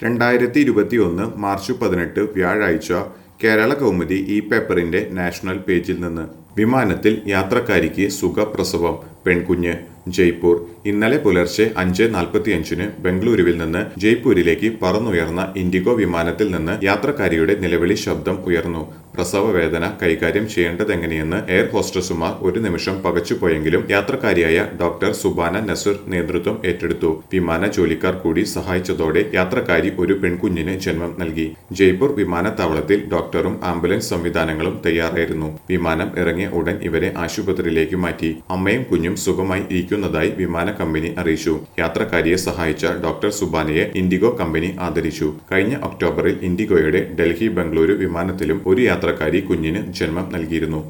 2021 March 18 വ്യാഴാഴ്ച കേരള കൗമുദി ഈ പേപ്പറിന്റെ നാഷണൽ പേജിൽ നിന്ന് വിമാനത്തിൽ യാത്രക്കാരിക്ക് സുഖപ്രസവം പെൺകുഞ്ഞ് ജയ്പൂർ ഇന്നലെ പുലർച്ചെ 5:45 ബംഗളൂരുവിൽ നിന്ന് ജയ്പൂരിലേക്ക് പറന്നുയർന്ന ഇൻഡിഗോ വിമാനത്തിൽ നിന്ന് യാത്രക്കാരിയുടെ നിലവിളി ശബ്ദം ഉയർന്നു. പ്രസവ വേദന കൈകാര്യം ചെയ്യേണ്ടതെങ്ങനെയെന്ന് എയർ ഹോസ്റ്റസുമാർ ഒരു നിമിഷം പകച്ചുപോയെങ്കിലും യാത്രക്കാരിയായ ഡോക്ടർ സുബാന നസുർ നേതൃത്വം ഏറ്റെടുത്തു. വിമാന ജോലിക്കാർ കൂടി സഹായിച്ചതോടെ യാത്രക്കാരി ഒരു പെൺകുഞ്ഞിന് ജന്മം നൽകി. ജയ്പൂർ വിമാനത്താവളത്തിൽ ഡോക്ടറും ആംബുലൻസ് സംവിധാനങ്ങളും തയ്യാറായിരുന്നു. വിമാനം ഇറങ്ങിയ ഉടൻ ഇവരെ ആശുപത്രിയിലേക്ക് മാറ്റി. അമ്മയും കുഞ്ഞും സുഖമായി ഇരിക്കുന്നതായി വിമാന കമ്പനി അറിയിച്ചു. യാത്രക്കാരിയെ സഹായിച്ച ഡോക്ടർ സുബാനയെ ഇൻഡിഗോ കമ്പനി ആദരിച്ചു. കഴിഞ്ഞ ഒക്ടോബറിൽ ഇൻഡിഗോയുടെ ഡൽഹി ബംഗളൂരു വിമാനത്തിലും ഒരു യാത്രക്കാരി കുഞ്ഞിന് ജന്മം നൽകിയിരുന്നു.